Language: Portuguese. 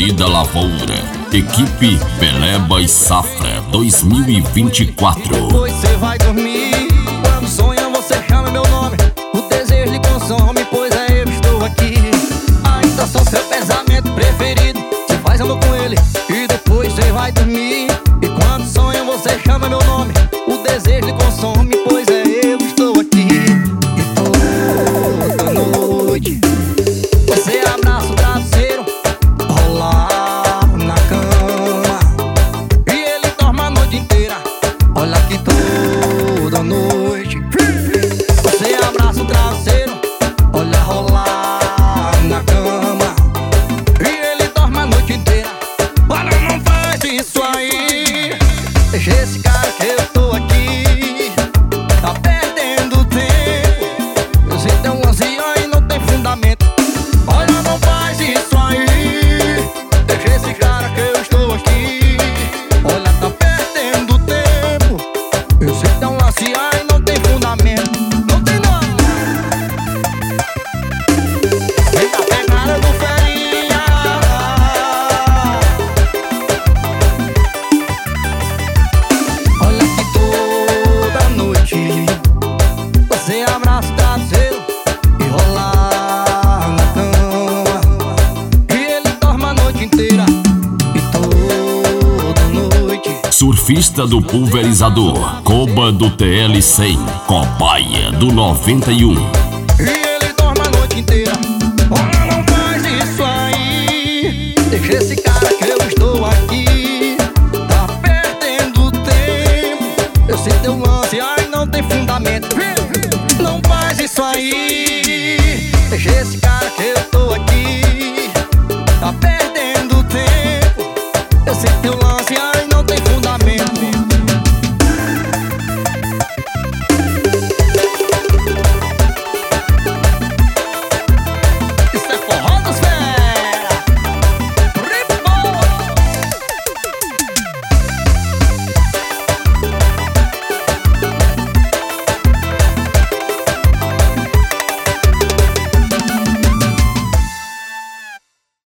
Querida Lavoura, equipe Peleba e Safra 2024. Depois cê vai dormir, quando sonha você chama meu nome. O desejo lhe consome, pois eu estou aqui. Ainda sou seu pensamento preferido. Cê faz amor com ele e depois cê vai dormir. E quando sonha você chama meu nome. O desejo lhe consome, pois eu estou aqui. E toda noite você abraça o travesseiro, rola na cama e ele dorme a noite inteira. Olha que toda noite você abraça o travesseiro, olha rolar na cama e ele dorme a noite inteira. Olha, não faz isso aí, deixa esse cara que eu tô aqui. Tá perdendo tempo, eu sei tão ancião e não tem fundamento. Olha, não faz isso aí, deixa esse cara que eu estou aqui. Olha, tá perdendo tempo, eu sei tão ancião e não tem fundamento. Não tem não. Vem na pegada do ferinha. Olha que toda noite você abraça o travesseiro e rola na cama e ele dorme a noite inteira. E toda noite Surfista do pulverizador, Koba do TL100, Cobaia do 91. e ele dorme a noite inteira. Olha, não faz isso aí, deixa esse cara que eu estou aqui. Tá perdendo tempo, eu sei teu lance, ai não tem fundamento. Não faz isso aí, deixa esse cara que eu